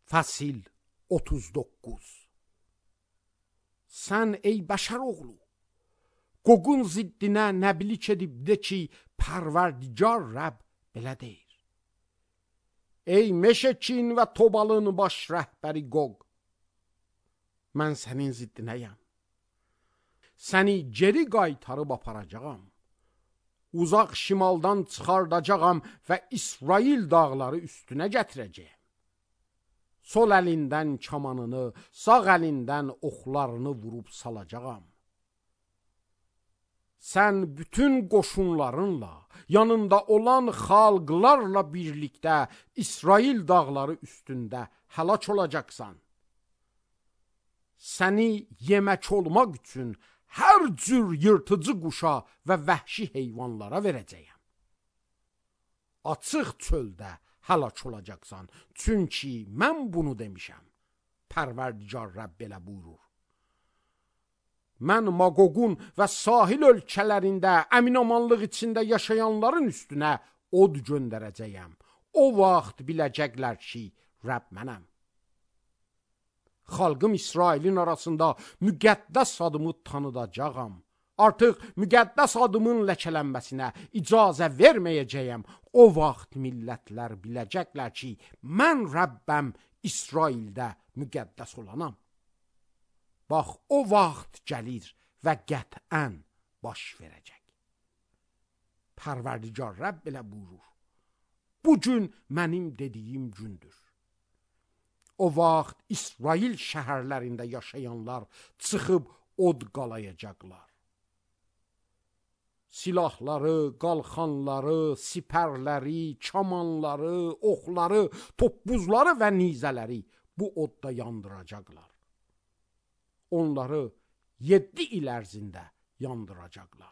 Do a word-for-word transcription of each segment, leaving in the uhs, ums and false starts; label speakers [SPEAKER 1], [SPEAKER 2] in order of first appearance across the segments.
[SPEAKER 1] Fəsil otuz doqquz. Sən ey bəşər oğlu, Qoqun ziddinə nəbilik edib de ki, Pərverdigar Rəbb belə deyir. Ey Meşekin və Tobalın baş rəhbəri Qoq, mən sənin ziddinəyəm. Səni geri qaytarıb aparacağam. Uzaq şimaldan çıxardacağam və İsrail dağları üstünə gətirəcəyəm. Sol əlindən kamanını, sağ əlindən oxlarını vurub salacağam. Sən bütün qoşunlarınla, yanında olan xalqlarla birlikdə İsrail dağları üstündə həlak olacaqsan. Səni yemək olmaq üçün hər cür yırtıcı quşa və vəhşi heyvanlara verəcəyəm. Açıq çöldə həlak olacaqsan, çünki mən bunu demişəm. Pərverdigar Rəbb belə buyurur. Mən Maqoqun və sahil ölkələrində əminamanlıq içində yaşayanların üstünə od göndərəcəyəm. O vaxt biləcəklər ki, Rəbb mənəm. Xalqım İsrailin arasında müqəddəs adımı tanıdacağam. Artıq müqəddəs adımın ləkələnməsinə icazə verməyəcəyəm. O vaxt millətlər biləcəklər ki, mən Rəbbəm İsraildə müqəddəs olanam. Bax, o vaxt gəlir və qətən baş verəcək. Pərverdigar Rəbb belə buyurur. Bu gün mənim dediyim gündür. O vaxt İsrail şəhərlərində yaşayanlar çıxıb od qalayacaqlar. Silahları, qalxanları, sipərləri, kamanları, oxları, toppuzları və nizələri bu odda yandıracaqlar. Onları yeddi il ərzində yandıracaqlar.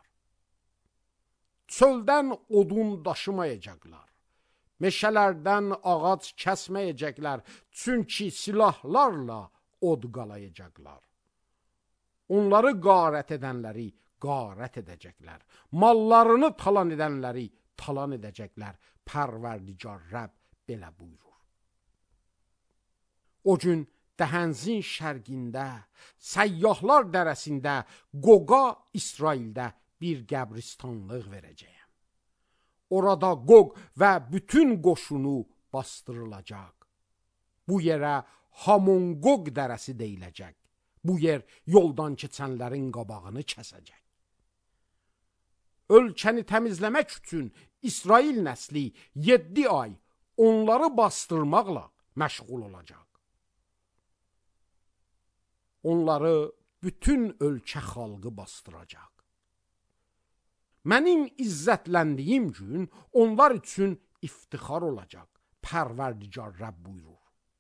[SPEAKER 1] Çöldən odun daşımayacaqlar. Meşələrdən ağac kəsməyəcəklər, çünki silahlarla od qalayacaqlar. Onları qarət edənləri qarət edəcəklər. Mallarını talan edənləri talan edəcəklər. Pərverdigar Rəbb belə buyurur. O gün Dəhənzin şərqində, Səyyahlar dərəsində, Qoqa İsraildə bir qəbristanlıq verəcəyəm. Orada Qoq və bütün qoşunu bastırılacaq. Bu yerə Hamon-Qoq dərəsi deyiləcək. Bu yer yoldan keçənlərin qabağını kəsəcək. Ölkəni təmizləmək üçün İsrail nəsli yeddi ay onları bastırmaqla məşğul olacaq. Onları bütün ölkə xalqı bastıracaq. Mənim izzətləndiyim gün onlar üçün iftixar olacaq. Pərverdigar Rəbb buyurur.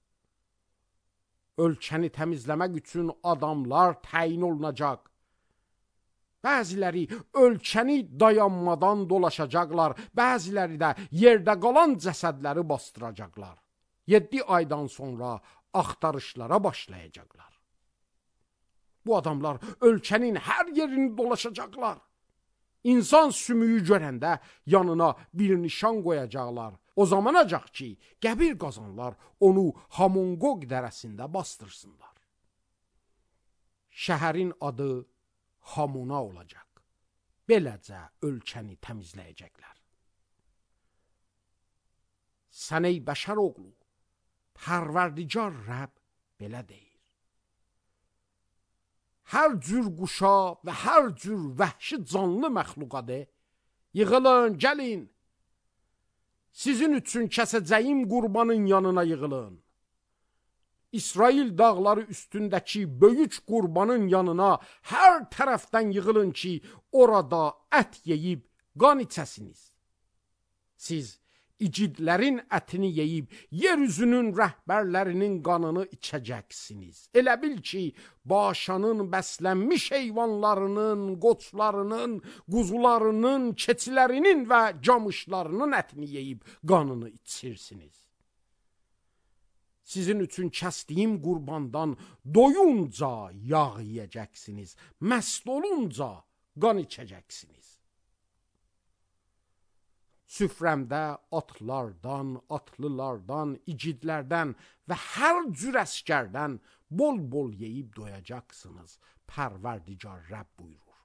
[SPEAKER 1] Ölkəni təmizləmək üçün adamlar təyin olunacaq. Bəziləri ölkəni dayanmadan dolaşacaqlar, bəziləri də yerdə qalan cəsədləri bastıracaqlar. Yeddi aydan sonra axtarışlara başlayacaqlar. Bu adamlar ölkənin hər yerini dolaşacaqlar. İnsan sümüyü görəndə yanına bir nişan qoyacaqlar. O zamanacaq ki, qəbir qazanlar onu Hamon-Qoq dərəsində bastırsınlar. Şəhərin adı Hamona olacaq. Beləcə ölkəni təmizləyəcəklər. Sən ey bəşər oğlu, Pərverdigar Rəbb belə deyir. Hər cür quşa və hər cür vəhşi canlı məxluqadır. Yığılın, gəlin. Sizin üçün kəsəcəyim qurbanın yanına yığılın. İsrail dağları üstündəki böyük qurbanın yanına hər tərəfdən yığılın ki, orada ət yeyib qan içəsiniz. Siz icidlərin ətini yeyib, yeryüzünün rəhbərlərinin qanını içəcəksiniz. Elə bil ki, Başanın bəslənmiş heyvanlarının, qoçlarının, quzularının, keçilərinin və camışlarının ətini yeyib qanını içirsiniz. Sizin üçün kəsdiyim qurbandan doyunca yağ yiyəcəksiniz, məst olunca qan içəcəksiniz. Süfrəmdə atlardan, atlılardan, igidlərdən və hər cür əskərdən bol-bol yeyib doyacaqsınız. Pərverdigar Rəbb buyurur.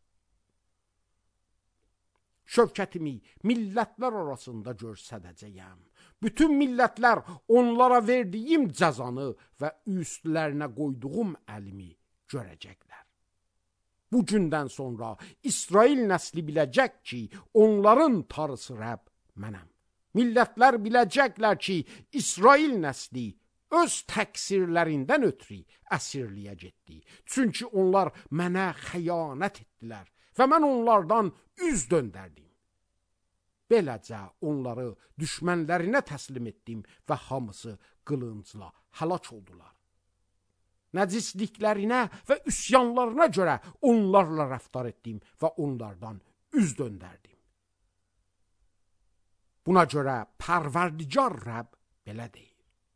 [SPEAKER 1] Şövkətimi millətlər arasında göstərəcəyəm. Bütün millətlər onlara verdiyim cəzanı və üstlərinə qoyduğum əlimi görəcəklər. Bu gündən sonra İsrail nəsli biləcək ki, onların tarısı Rəbb mənəm. Millətlər biləcəklər ki, İsrail nəsli öz təqsirlərindən ötürü əsirliyə getdi. Çünki onlar mənə xəyanət etdilər və mən onlardan üz döndərdim. Beləcə onları düşmənlərinə təslim etdim və hamısı qılıncla həlak oldular. Nəcisliklərinə və üsyanlarına görə onlarla rəftar etdim və onlardan üz döndərdim. Buna görə Pərverdigar Rəbb belə deyir.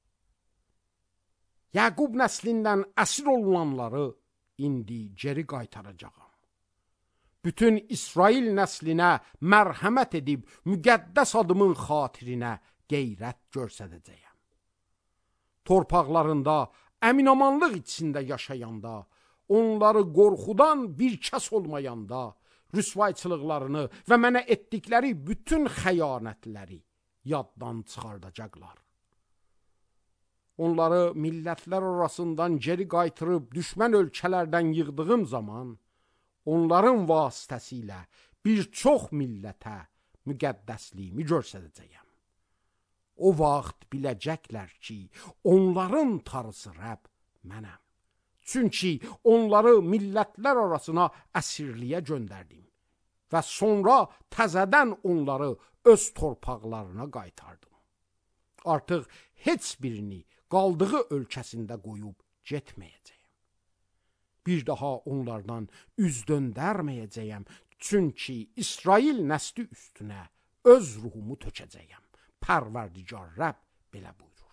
[SPEAKER 1] Yaqub nəslindən əsir olunanları indi geri qaytaracağam. Bütün İsrail nəslinə mərhəmət edib müqəddəs adımın xatirinə qeyrət göstərəcəyəm. Torpaqlarında əminamanlıq içində yaşayanda, onları qorxudan bir kəs olmayanda, rüsvayçılıqlarını və mənə etdikləri bütün xəyanətləri yaddan çıxardacaqlar. Onları millətlər arasından geri qaytırıb düşmən ölkələrdən yığdığım zaman, onların vasitəsilə bir çox millətə müqəddəsliyimi göstərəcəyəm. O vaxt biləcəklər ki, onların tarısı Rəbb mənəm. Çünki onları millətlər arasına əsirliyə göndərdim və sonra təzədən onları öz torpaqlarına qaytardım. Artıq heç birini qaldığı ölkəsində qoyub getməyəcəyəm. Bir daha onlardan üz döndərməyəcəyəm, çünki İsrail nəsli üstünə öz ruhumu tökəcəyəm. Pərverdigar Rəbb belə buyurur.